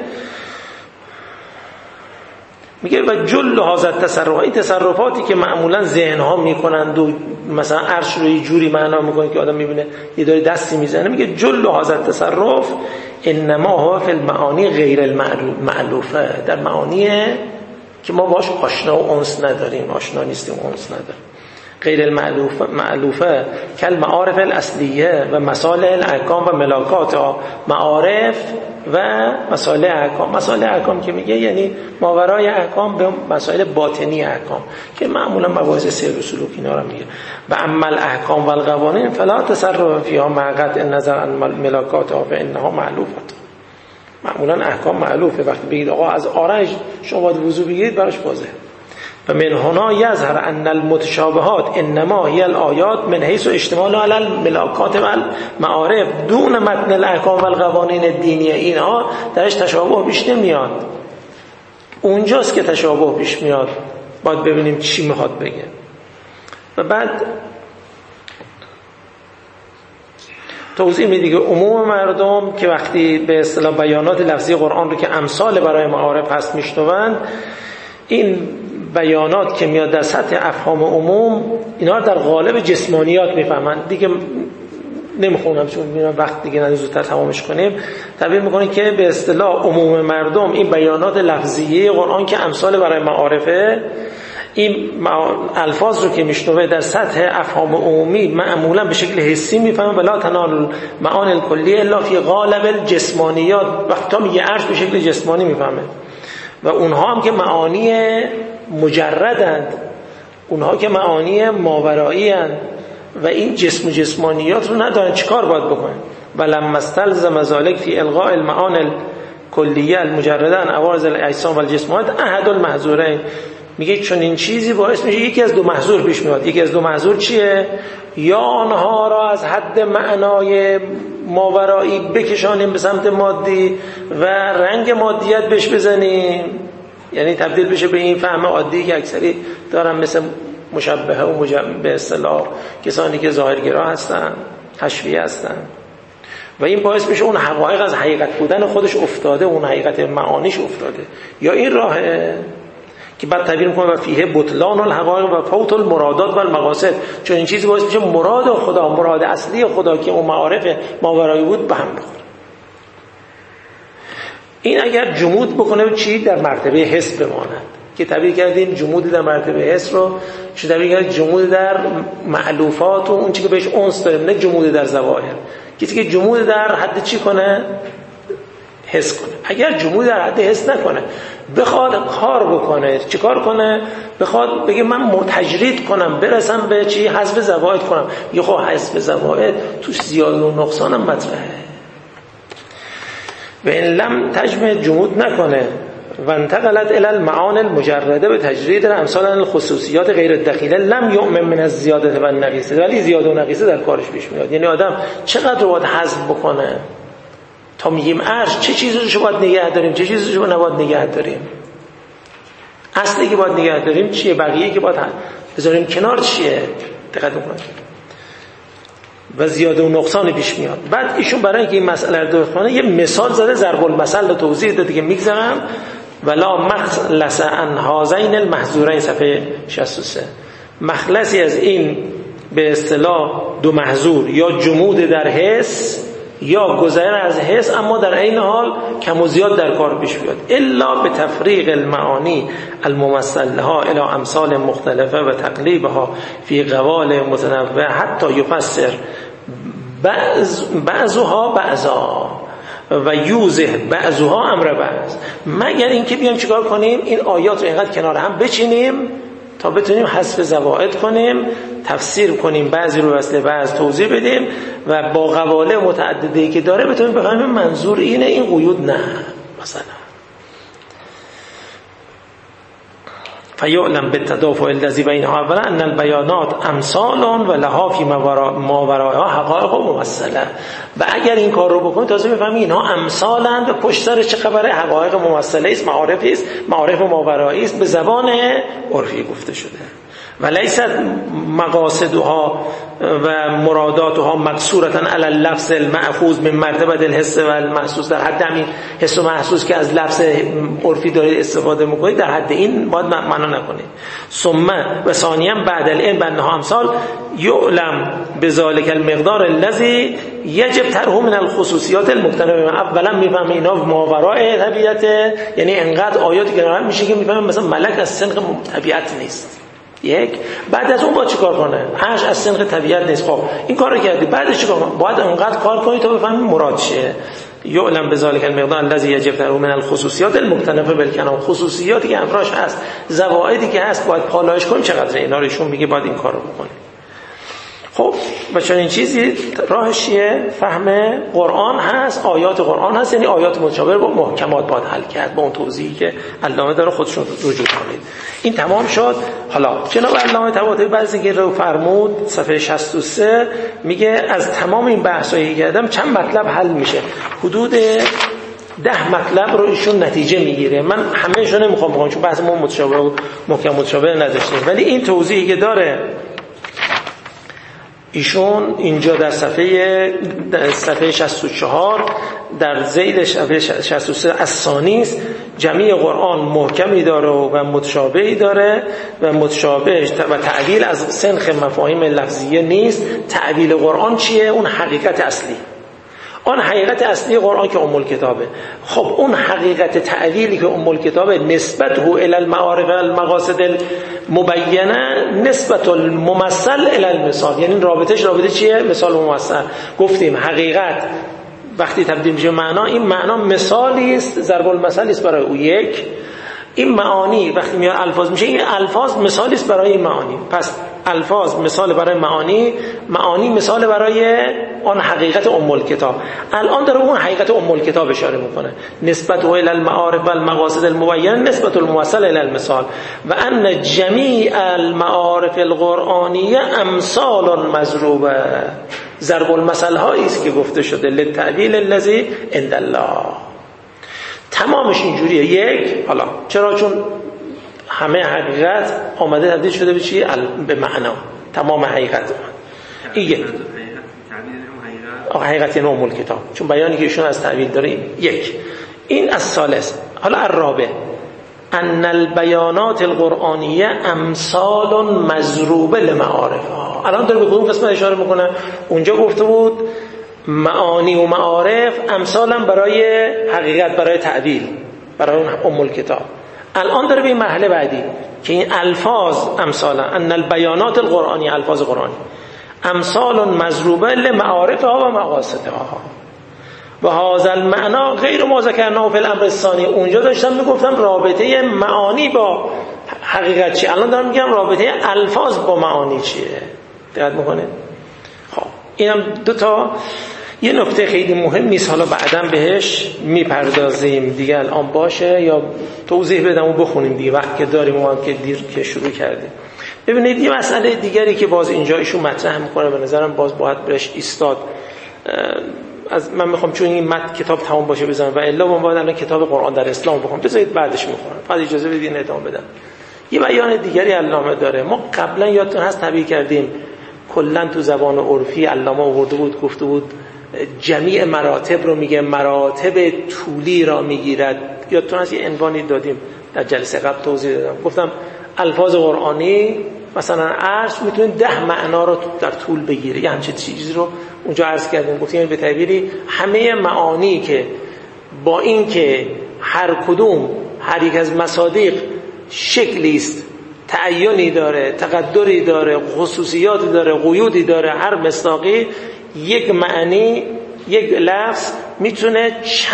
میگه و جل هذا التصرف، این تصرفاتی که معمولا ذهن ها میکنند و مثلا عرش رو یه جوری معنا میکنه که آدم میبینه یه داره دستی میزنه، میگه جل هذا التصرف انما هو فی المعانی غیر المألوفه، در معانی که ما باش آشنا و انس نداریم، آشنا نیستیم و انس نداریم. غیر المألوفه کل معارف الاصلیه و مسائل احکام و ملاکات. معارف و مسائل احکام. مسائل احکام که میگه یعنی ماورای احکام به مسائل باطنی احکام که معمولا مباحث سیر و سلوک اینا رو میگه. و اما الاحکام و القوانین فلا تصرف فیها مع قطع النظر عن ملاکات فانها معلوفه. معمولا احکام معلوفه. وقتی بگید آقا از آرنج شما باید وضو بگیرید براش واضحه. و من هنا یظهر ان المتشابهات انما هي الآیات من حیث اشتمال علی الملاکات و المعارف دون متن الاحکام و القوانین الدینیه. اینها درش تشابه پیش نمیاد، اونجاست که تشابه پیش میاد. باید ببینیم چی میخواد بگه. و بعد توضیح میده که عموم مردم که وقتی به اصطلاح بیانات لفظی قرآن رو که امثال برای معارف هست میشنوند، این بیانات که میاد در سطح افهام عموم اینا رو در قالب جسمانیات میفهمن. دیگه نمیخونم چون میرم وقت دیگه نداریم، زودتر تمامش کنیم. تعبیر میکنه که به اصطلاح عموم مردم این بیانات لفظیه قرآن که امثال برای معارفه، این الفاظ رو که میشنوه در سطح افهام عمومی معمولا به شکل حسی میفهمه. ولا تنال معانی الکلیه الا فی قالب الجسمانیات. وقتا میگه عرش به شکل جسمانی میفهمه. و اونها هم که معانی مجردند، اونها که معانی ماورایی هستند و این جسم و جسمانیات رو ندارن، چیکار باید بکنن؟ ولما استلزم ذلك فی الغاء المعانی الکلیه المجرده عن عوارض الاجسام والجسمات احد المحظورین. میگه چون این چیزی باعث میشه یکی از دو محظور پیش میاد. یکی از دو محظور چیه؟ یا آنها را از حد معنای ماورایی بکشانیم به سمت مادی و رنگ مادیت بهش بزنیم، یعنی تبدیل بشه به این فهم عادی که اکثری دارن مثل مشبهه و به اصطلاح کسانی که ظاهرگرا هستن، حشویه هستن. و این باعث میشه اون حقایق از حقیقت بودن خودش افتاده، اون حقیقت معانیش افتاده. یا این راهه که بعد تعبیر میکنه و فیه بطلان الحقایق و فوت المرادات و المقاصد. چون این چیزی باعث میشه مراد خدا، مراد اصلی خدا که اون معارف ماورایی بود به هم بخوره. این اگر جمود بکنه چی در مرتبه حس بماند که تعبیر کردیم جمود در مرتبه حس رو چه تعبیر کردیم جمود در مألوفات و اون چیزی که بهش انس داریم، نه جمود در ظواهر. کسی که جمود در حد چی کنه؟ حس کنه. اگر جمود در حد حس نکنه، بخواد کار بکنه، چی کار کنه؟ بخواد بگه من متجرید کنم برسم به چی؟ حذف زوائد کنم. یه خب حذف زوائد توش زیاد و نقصان هم مطرحه. و این لم تجمع جمود نکنه و انتقلت الى المعانی المجرده به تجرید امثال الخصوصیات غیر الدخیله لم یؤمن من الزیاده و النقیصه، ولی زیاده و نقیصه در کارش پیش میاد. یعنی آدم چقدر رو باید حذف بکنه تا میگیم عرش چه چیزی رو باید نگه داریم، چه چیزی رو نباید نگه داریم، اصلی که باید نگه داریم چیه، بقیه که باید بذاریم کنار چیه. دقت بکنید. و زیاده و نقصان پیش میاد. بعد ایشون برای اینکه این مسئله رو درست کنه یه مثال زده، ضرب المثل رو توضیح داده که میگذرم ولا مخلص عن هذین المحذورین، صفحه 63. مخلصی از این به اصطلاح دو محذور، یا جمود در حس یا گذر از حس، اما در عین حال کم و زیاد در کار پیش بیاد، الا به تفریق المعانی الممثل لها الى امثال مختلفه و تقلیبها فی قوال متنوع حتی یفسر بعضها بعضا و یوزه بعضها امر بعض. مگر اینکه بیام چیکار کنیم این آیات رو اینقدر کنار هم بچینیم تا بتونیم حذف زوائد کنیم، تفسیر کنیم، بعضی رو وصله بعض توضیح بدیم و با قواله متعددی که داره بتونیم بفهمیم منظور اینه، این قیود نه. مثلا فیعلم بالتدافع الذی بینها اولا ان البیانات امثال و لها فی ما ورائها حقایق ممثله. و اگر این کار رو بکنید تازه میفهمید اینها امثالند و پشت سر چه خبره، حقایق ممثله است، معارفی است، معارف ماورایی است، به زبان عرفی گفته شده. و لیست مقاصدها و مراداتها مقصورة علی اللفظ المأخوذ من مرتبه الحس و المحسوس، در حد همین حس و محسوس که از لفظ عرفی دارید استفاده میکنید در حد این باید معنا نکنید. ثم و ثانیا بعد العلم بانها امثال یعلم بذلک المقدار الذی یجب طرحه من الخصوصیات المقترنه. اولا میفهمه اینا ماورای طبیعت، یعنی انقدر آیاتی که میشه که میفهمه مثلا ملک از سنخ طبیعت نیست. یک، بعد از اون با چی کار کنه؟ عرش از سنخ طبیعت نیست. خب این کارو کردی، بعدش چیکار کنه؟ باید انقدر کار کنی تا بفهمی مراد چیه. یعلم بذلک المقدار الذی یجب طرحه من الخصوصیات المقتنفه بالکلام، خصوصیاتی که افراش هست، زوائدی که هست باید پالایش کنیم چقدر اینا رو ایشون میگه باید این کارو بکنیم. خب و چون این چیزی راهش چیه؟ فهم قرآن هست، آیات قرآن هست، یعنی آیات متشابه با محکمات باید حل کرد با اون توضیحی که علامه داره خودشون رجوع کنید. این تمام شد. حالا جناب علامه طباطبایی بعضی که رو فرمود صفحه 63 میگه از تمام این بحثایی که کردم چند مطلب حل میشه، حدود 10 مطلب رو ایشون نتیجه میگیره. من همه‌شون نمیخوام بگم چون بحث ما متشابه و محکم متشابه نداشتیم، ولی این توضیحی که داره ایشون اینجا در صفحه 64 در ذیل صفحه 63 الثانیست جمیع قرآن محکمی داره و متشابهی داره و متشابه و تعبیل از سنخ مفاهیم لفظیه نیست. تعبیل قرآن چیه؟ اون حقیقت اصلی، آن حقیقت اصلی قرآن که ام الکتابه. خب اون حقیقت تعبیلی که ام الکتابه نسبت هو الی المعارف المقاصد المبینه نسبت الممثل الی المثال، یعنی رابطه چیه؟ مثال و ممثل. گفتیم حقیقت وقتی تبدیل میشه معنا، این معنا مثالی است، ضرب المثل است برای او. یک، این معانی وقتی میاد الفاظ میشه، این الفاظ مثالی است برای این معانی. پس الفاظ مثال برای معانی، معانی مثال برای آن حقیقت ام الکتاب. الان داره اون حقیقت ام الکتاب اشاره میکنه، نسبت الی المعارف و المقاصد المبینه نسبت الممثل الی المثال و ان جمیع المعارف القرآنیه امثال مضروبه. ضرب المثل هایی است که گفته شده للتعبیل الذی عند الله. تمامش اینجوریه. یک، حالا چرا؟ چون همه حقیقت آمده تبدیل شده به چی؟ به معنا. تمام حقیقت این یک حقیقت یعنی ام الکتاب، چون بیانی که ایشون از تعبیل داره. یک این از ثالث. حالا الرابع ان البیانات القرآنیه امثال مضروبه لمعارفها. الان داره به کدوم قسمت اشاره میکنه؟ اونجا گفته بود معانی و معارف امثالا برای حقیقت، برای تعبیل، برای اون ام الکتاب. الان داره به این مرحله بعدی که این الفاظ امثالا ان البیانات القرآنی، الفاظ قرآنی امثال مضروبه لمعارفها و مقاصدها و هذا المعنى غیر ما ذکرناه فی الامر الثانی. اونجا داشتم میگفتم رابطه معانی با حقیقت چیه، الان دارم میگم رابطه الفاظ با معانی چیه. دقت میکنید؟ خب اینم دو تا یه نکته خیلی مهم نیست، حالا بعداً بهش میپردازیم دیگه، الان باشه یا توضیح بدم و بخونیم دیگه وقت که داریم و که دیر که شروع کردیم. ببینید یه مسئله دیگری که باز اینجا ایشون مطرح میکنه، به نظرم باز باید بهش ایستاد. من میخوام چون این کتاب تمام باشه بزنم و الا من باید الان کتاب قرآن در اسلام بخونم، بذارید بعدش میخونم، فقط اجازه بدین ادامه بدم. یه بیان دیگری علامه داره. ما قبلا یادتون هست تعبیر کردیم کلا تو زبان عرفی علامه آورده بود گفته بود جمیع مراتب رو میگه، مراتب طولی را میگیرد. یادتون هست یه عنوانی دادیم در جلسه قبل توضیح دادم، گفتم الفاظ قرآنی مثلا عرش میتونه 10 معنا رو در طول بگیره، یه همچین چیزی رو اونجا عرض کردیم. گفتیم به تعبیری همه معانی که با این که هر کدوم هر یک از مصادیق شکلی است، تعینی داره، تقدری داره، خصوصیاتی داره، قیودی داره، هر مصداقی یک معنی، یک لفظ میتونه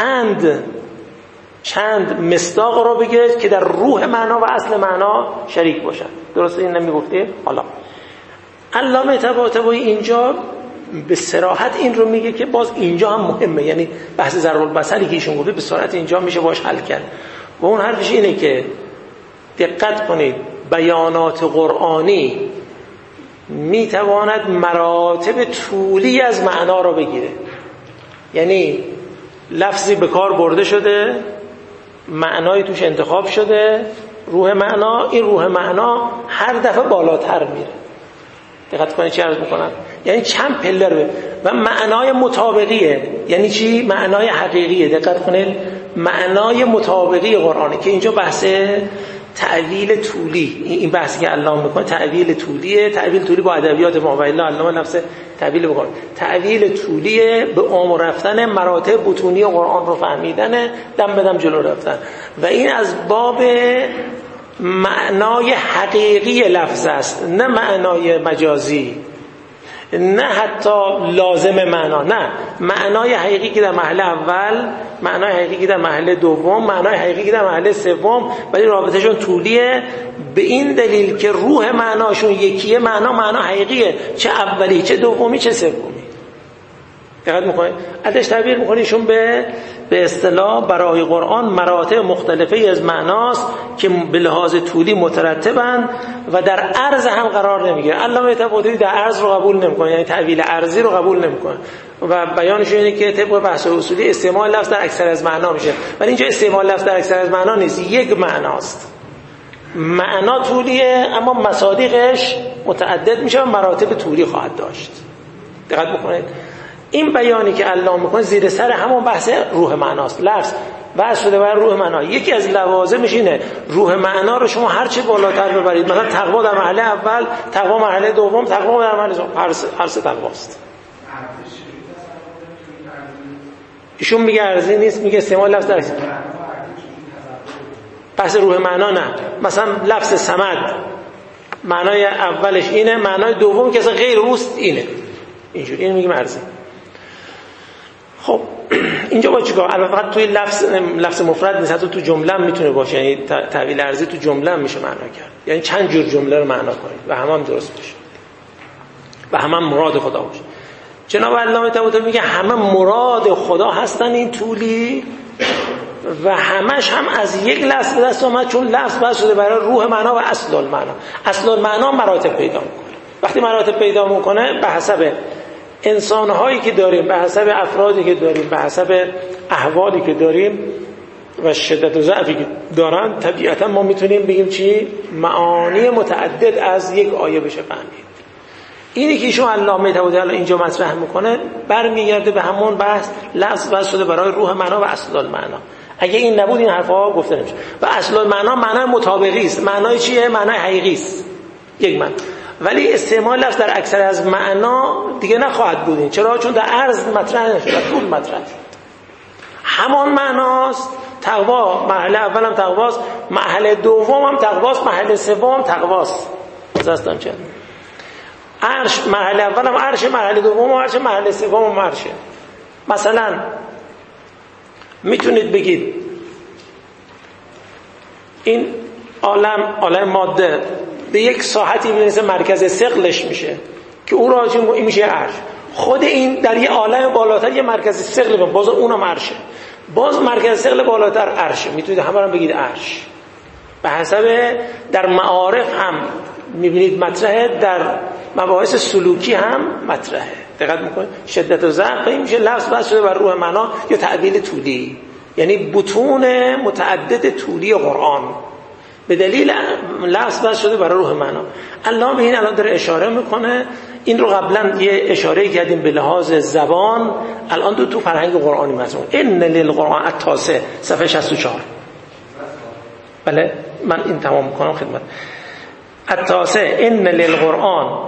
چند مصداق رو بگیره که در روح معنا و اصل معنا شریک باشن. درسته این نمیگفتیم؟ حالا علامه طباطبایی اینجا به صراحت این رو میگه که باز اینجا هم مهمه، یعنی بحث ضرب‌المثلی که ایشون گفته به صراحت اینجا میشه باش حل کرد. و اون حرفش اینه که دقت کنید بیانات قرآنی میتواند مراتب طولی از معنا رو بگیره، یعنی لفظی به کار برده شده، معنای توش انتخاب شده، روح معنا، این روح معنا هر دفعه بالاتر میره. دقت کنید چی عرض میکنم، یعنی چند پلر و معنای مطابقیه. یعنی چی؟ معنای حقیقیه. دقت کنید معنای مطابقی قرآنه که اینجا بحث تعویل طولی، این بحثی که علامه میکنه تعویل طولیه. تعویل طولی با ادبیات ما و الا علامه نفس تعویل بکنه. تعویل طولیه به عمق رفتن مراتب بطونی قرآن رو فهمیدن، دم بدم جلو رفتن، و این از باب معنای حقیقی لفظ است، نه معنای مجازی، نه حتی لازم معنا، نه معنای حقیقی که در محل اول، معنای حقیقی که در محل دوم، معنای حقیقی که در محل سوم، ولی رابطهشون طولیه به این دلیل که روح معناشون یکیه. معنا حقیقیه، چه اولی چه دومی چه سومی. دقت میکنید ازش تعبیر میکنیشون به اصطلاح برای قرآن مراتب مختلفی از معناست که به لحاظ طولی مترتبند و در عرض هم قرار نمیگیره. علامه طباطبایی در عرض رو قبول نمیکنه، یعنی تعویل عرضی رو قبول نمیکنه و بیانش اینه که طبق بحث اصولی استعمال لفظ در اکثر از معنا میشه، ولی اینجا استعمال لفظ در اکثر از معنا نیست، یک معناست. معنا طولیه اما مصادیقش متعدد میشه و مراتب طولی خواهد داشت. دقت بکنید این بیانی که علامه میکنه زیر سر همون بحث روح معناست. لفظ بحث شده بر روح معنا. یکی از لوازمش اینه روح معنا رو شما هر چه بالاتر ببرید، مثلا تقوا در مرحله اول، تقوا مرحله دوم، تقوا در مرحله هر سه تقواست. ایشون میگه ارزی نیست، میگه استعمال لفظ در بحث روح معنا نه. مثلا لفظ صمد معنای اولش اینه، معنای دوم که اصلا غیر اوست اینه، اینجوری این میگه ارزی. خب اینجا با چیکار؟ البته فقط توی لفظ مفرد نیست، حتی تو جمله هم میتونه باشه، یعنی تعویل ارزی تو جمله هم میشه معنا کرد، یعنی چند جور جمله رو معنا کنید و همه هم درست باشه و همه هم مراد خدا باشه. جناب علامه طباطبایی میگه همه مراد خدا هستن این طولی و همش هم از یک لفظ به دست اومد، چون لفظ بحث شده برای روح معنا و اصل المعنا. اصل المعنا مراتب پیدا میکنه. وقتی مراتب پیدا میکنه به حسب انسان‌هایی که داریم، به حسب افرادی که داریم، به حسب احوالی که داریم و شدت و ضعفی که دارن، طبیعتا ما میتونیم بگیم چی؟ معانی متعدد از یک آیه بشه فهمید. اینی که ایشون علامه طباطبایی اینجا مطرح میکنه برمیگرده به همون بحث لفظ بحث شده برای روح معنا و اصل المعنا. اگه این نبود این حرفا گفته نمیشه. و اصل المعنا معنای مطابقی است. معنای چیه؟ معنای حقیقی است، یک معنی. ولی استعمال لفظ در اکثر از معنا دیگه نخواهد بود. چرا؟ چون در عرض مطرح نشد، در طول مطرح شد. همان معناست. تقوا محل اول هم تقواست، محل دوم هم تقواست، محل سوم هم تقواست. دستم چه؟ عرش محل اول هم عرش، محل دوم هم عرش، محل سوم هم عرشه. مثلا میتونید بگید این عالم ماده به یک ساحتی میرسه مرکز ثقلش میشه که او را میشه عرش. خود این در یه عالم بالاتر یه مرکز ثقل، باز اونم عرشه، باز مرکز ثقل بالاتر عرشه. میتونید همه رو بگید عرش. به حسب در معارف هم میبینید مطرحه، در مباحث سلوکی هم مطرحه. دقت میکنید شدت و ضعف این میشه لفظ بس شده بر روح معنا یا تعبیل طولی، یعنی بطون متعدد طولی قرآن به دلیل لفظ بس شده بر روح معنا. الله به این الان داره اشاره میکنه. این رو قبلا یه اشاره کردیم به لحاظ زبان، الان تو فرهنگ قرآنی مضمون. ان للقرآن التاسع صفحه 64. بله من این تمام میکنم خدمت. التاسع ان للقرآن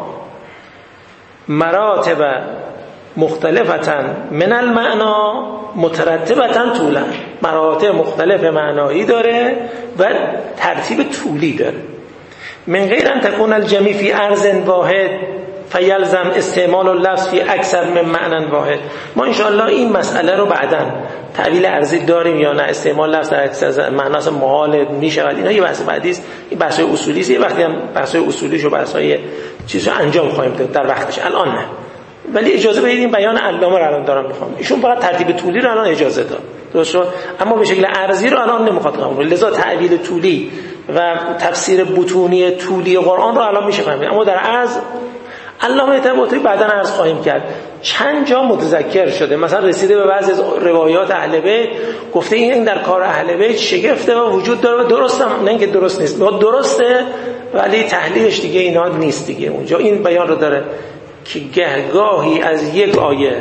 مراتب مختلفة من المعنا مترتبة طولا، مراتب مختلف معنایی داره و ترتیب طولی داره. من غیر ان تكون الجميع في عرض واحد فیلزم استعمال اللفظ فی اکثر من معنی واحد. ما انشاءالله این مسئله رو بعداً تعبیل ارضی داریم یا نه، استعمال لفظ در اکثر معناس محال میشود، اینا یه بحث بعدی است. این بحث‌های اصولی است، یه وقتی هم بحث‌های اصولیش و بحث‌های چیزو انجام خواهیم داد در وقتش، الان نه. ولی اجازه بدید این بیان علامه رو الان دارم میخوام. ایشون فقط ترتیب طولی رو الان اجازه داد، درست شد، اما به شکل ارضی رو الان نمیخواد قبول. لذا تعبیر طولی و تفسیر بطونی طولی قرآن رو الان میشه فهمید، اما در عرض علامه طباطبایی بعداً عرض خواهیم کرد. چند جا متذکر شده، مثلا رسیده به بعضی از روایات اهل بیت، گفته این در کار اهل بیت شگفته و وجود داره و درست هم، نه اینکه درست نیست، درسته ولی تحلیلش دیگه اینا نیست دیگه. اونجا این بیان رو داره که گهگاهی از یک آیه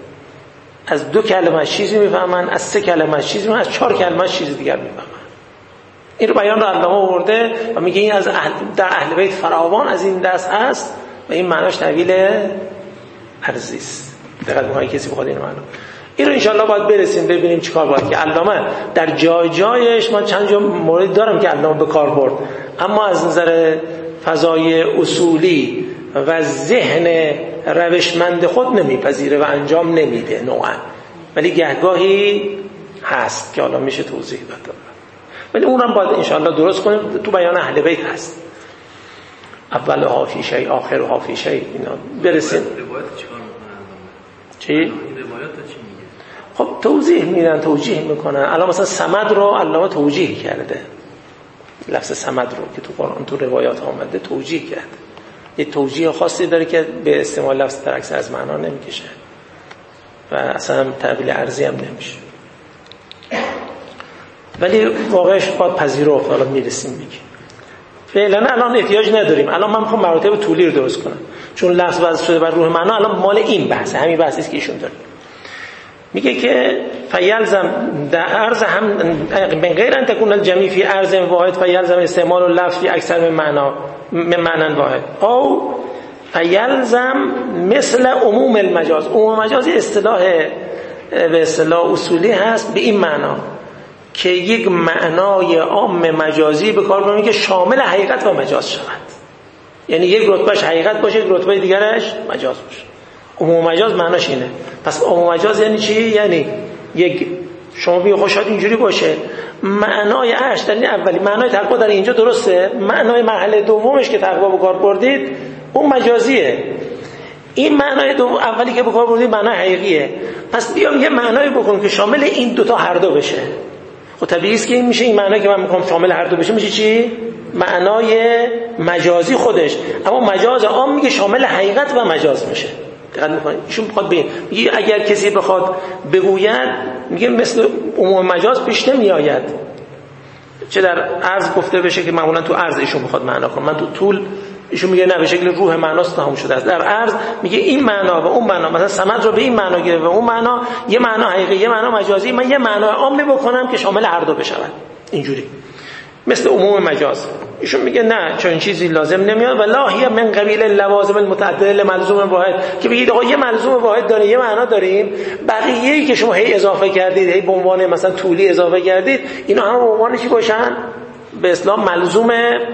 از 2 کلمه چیزی میفهمن، از 3 کلمه چیزی میفهمن، از 4 کلمه چیز دیگر میفهمن. این رو بیان رو علامه آورده و میگه این از در اهل بیت فراوان از این دست هست و این معناش تعبیل ارضی است. دقت می‌کنید کسی بخواد این معنا. این رو ان شاءالله باید برسیم ببینیم چیکار باید که علامه در جای جایش، من چند جا مورد دارم که علامه به کار برد، اما از نظر فضای اصولی و ذهن روشمند خود نمیپذیره و انجام نمیده نوعا، ولی گهگاهی هست که حالا میشه توضیح داد. ولی اونم باید ان شاءالله درست کنیم. تو بیان اهل بیت هست، اولها فی شیء آخرها فی شیء، اینا برسیم. روایت چیکار میکنن؟ چی؟ این روایت چی میگه؟ خب توضیح میدن، توجیه میکنن. الان مثلا صمد رو علامه توجیه کرده، لفظ صمد رو که تو قرآن تو روایات آمده توجیه کرده، یه توجیه خاصی داره که به استعمال لفظ در اکثر از معنا نمیکشه و اصلا تعبیل ارضی هم نمیشه، ولی واقعش باید پذیرفت. حالا میرسیم میگه فعلا الان احتیاج نداریم. الان من میخوام مراتب طولی رو درست کنم، چون لفظ وضع شده بر روح معنا. الان مال این بحثه، همین بحثی است که ایشون داره. میگه که فیلزم در عرض هم من غیر ان تكون الجميع فی عرض واحد فیلزم استعمال اللفظ فی اکثر من معنی واحد او فیلزم مثل عموم المجاز. عموم مجاز اصطلاح به اصطلاح اصولی هست به این معنا که یک معنای عام مجازی به کار ببریم که شامل حقیقت و مجاز شود، یعنی یک رتبهش حقیقت باشه، یک رتبه دیگرش مجاز باشه. عموم مجاز معناش اینه. پس عموم مجاز یعنی چی؟ یعنی یک شما بگید خوشحال اینجوری باشه معنای عرش در این اولی، معنای تقوا در اینجا درسته، معنای مرحله دومش که تقوا به کار بردید اون مجازیه، این معنای اولی که به کار بردید معنای حقیقیه. پس بیام یه معنای بکنم که شامل این دوتا هر دو بشه. خب طبیعی است که این میشه، این معنایی که من میخوام شامل هر دو بشه میشه چی؟ معنای مجازی خودش، اما مجاز عام میگه شامل حقیقت و مجاز میشه. دقت میکنید ایشون بخواد بگه میگه اگر کسی بخواد بگوید میگه مثل عموم مجاز پیش نمیآید، چه در عرض گفته بشه که معمولا تو عرض ایشون بخواد معنا کنه، من تو طول ایشون میگه نه به شکل روح معناست تمام شده است. در عرض میگه این معنا و اون معنا، مثلا صمد رو به این معنا گرفت و اون معنا یه معنا حقیقی یه معنا مجازی، من یه معنا عام بکنم که شامل هر دو بشه، اینجوری مثل عموم مجاز. ایشون میگه نه چون چیزی لازم نمیاد و لا هی من قبیل لوازم المتعدده لملزوم واحد، که بگید آقا یه ملزوم واحد داریم یه معنا داریم، بقیه‌ای که شما هی اضافه کردید هی به عنوان مثلا طولی اضافه کردید اینا هم به عنوان چی باشن؟ به اسلام ملزوم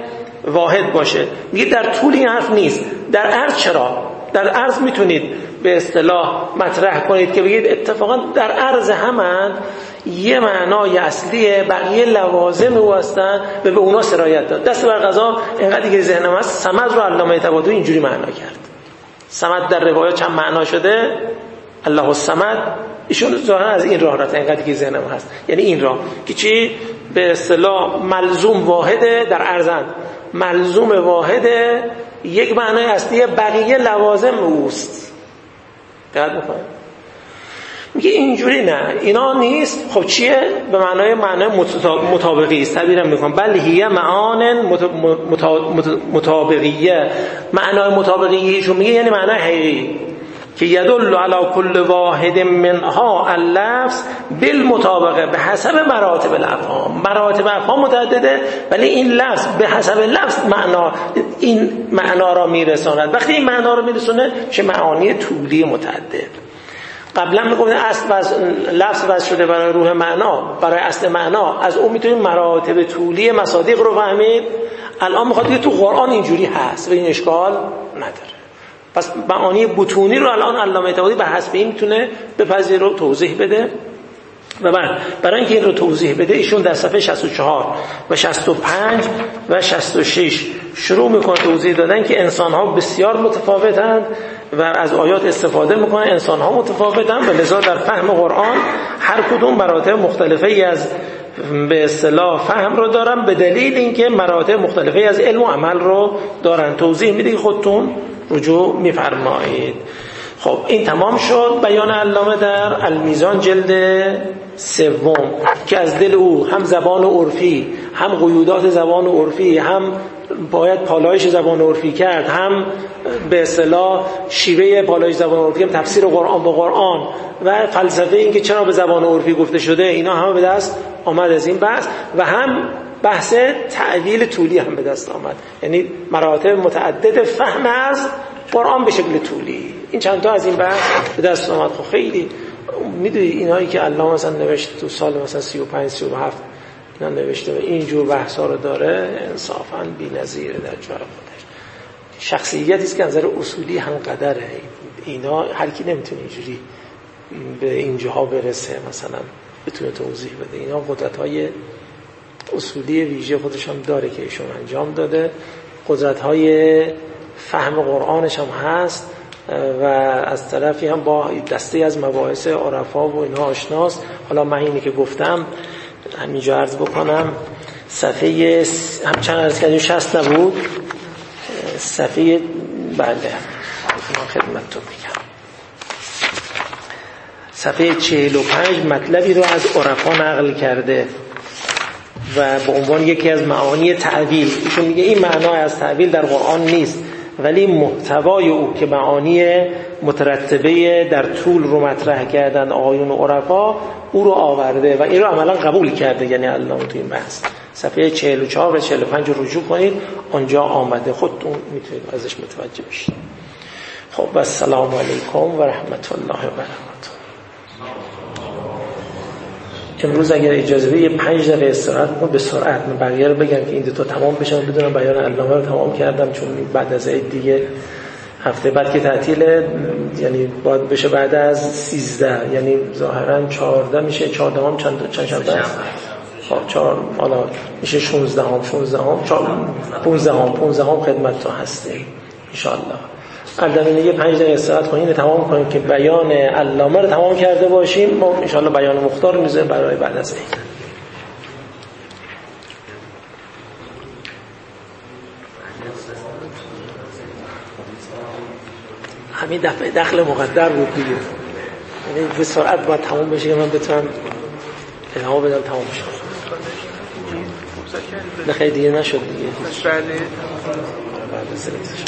واحد باشه. میگه در طول این حرف نیست. در عرض چرا؟ در عرض میتونید به اصطلاح مطرح کنید که بگید اتفاقا در عرض همند یه معنای اصلیه، بقیه لوازم او هستن و به اونا سرایت داد. دست بر قضا اینقدر که ذهنم هست صمد رو علامه طباطبایی اینجوری معنا کرد. صمد در روایات چند معنا شده، الله الصمد. ایشون ظاهرا از این راه رفتن، اینقدر که ذهنم هست، یعنی این راه که چی به اصطلاح ملزوم واحده در ارزن، ملزوم واحده یک معنای اصلی، بقیه لوازم اوست. دقت بکنید میگه اینجوری نه، اینا نیست. خب چیه؟ به معنای مطابقی است تعبیرم میکنم. بل هیه معان مطابقیه. معنای مطابقیشون میگه یعنی معنای حقیقی که یدل علی کل واحد منها اللفظ بالمطابقه به حسب مراتب الافهام. مراتب افهام متعدده ولی این لفظ به حسب لفظ این معنا را میرساند. وقتی این معنا را میرسونه چه معانی طولی متعدد. قبلا میگفتن لفظ وضع شده برای روح معنا، برای اصل معنا، از اون میتونید مراتب طولی مصادیق رو فهمید. الان میخواد که تو قرآن اینجوری هست و این اشکال نداره. پس معانی بطونی رو الان علامه طباطبایی به حسب این میتونه بپذیره رو توضیح بده. و بعد برای اینکه این رو توضیح بده ایشون در صفحه 64 و 65 و 66 شروع میکنه توضیح دادن که انسان‌ها بسیار متفاوتند و از آیات استفاده میکنه. انسان‌ها متفاوتند و لذا در فهم قرآن هر کدوم مراتب مختلفی از به اصطلاح فهم رو دارن، به دلیل اینکه مراتب مختلفی از علم و عمل رو دارن. توضیح میده، خودتون رجوع میفرمایید. خب این تمام شد بیان علامه در المیزان جلد 3 که از دل او هم زبان عرفی، هم قیودات زبان عرفی، هم باید پالایش زبان عرفی کرد، هم به اصطلاح شیوه پالایش زبان عرفی، هم تفسیر قرآن با قرآن و فلسفه این که چرا به زبان عرفی گفته شده، اینا همه به دست آمد از این بحث. و هم بحث تعویل طولی هم به دست آمد، یعنی مراتب متعدد فهم از قرآن به شکل طولی. این چند تا از این بحث به دست آمد. خب خیلی میدونی اینایی که علامه مثلا نوشت تو سال مثلا 35 37 اینا نوشته و اینجور بحثا رو داره، انصافا بی‌نظیره در جای خودش. شخصیتی است که از نظر اصولی هم قدره. اینا هر کی نمیتونه اینجوری به اینجاها برسه، مثلا بتونه توضیح بده. اینا قدرت‌های اصولی ویژه خودش هم داره که ایشون انجام داده. قدرت‌های فهم قرآنش هم هست و از طرفی هم با دسته از مباحث عرفا و اینها آشناست. حالا من اینی که گفتم همینجا عرض بکنم. صفحه هم چند عرض کردیم 60 نبود، صفحه بله من خدمتتون میگم صفحه 45 مطلبی رو از عرفا نقل کرده و به عنوان یکی از معانی تعویل ایشون میگه این معنا از تعویل در قرآن نیست، ولی محتوای او که معانی مترتبه در طول رو مطرح کردن آقایون عرفا او رو آورده و این رو عملا قبول کرده. یعنی علامه تو این بحث صفحه 44 و 45 رو رجوع کنید، آنجا آمده، خودتون میتونید ازش متوجه بشید. خب السلام علیکم و رحمت الله و برکاته. امروز اگر اجازه بدید 5 دقیقه استراحت کنم به سرعت. من بقیه رو بگم که این دو تا تمام بشن، بدونم بیان علامه رو تمام کردم، چون بعد از عید دیگه هفته بعد که تعطیله، یعنی باید بشه بعد از 13، یعنی ظاهرا 14 میشه. 14 هم چند شنبه است؟ خب 4 حالا میشه 16 هم 15 هم خدمت تو هستی ان شاء الله. علامه یه 5 دقیقه استراحت کنیم تمام کنیم که بیان علامه رو تمام کرده باشیم. ما ان شاء الله بیان مختار رو میذاریم برای بعد از عید. همین دفعه دخل مقدر بود دیگه، یعنی به سرعت باید تمام بشه که من بتونم ادامه بدم تمام بشه. نه خیلی دیگه نشد دیگه.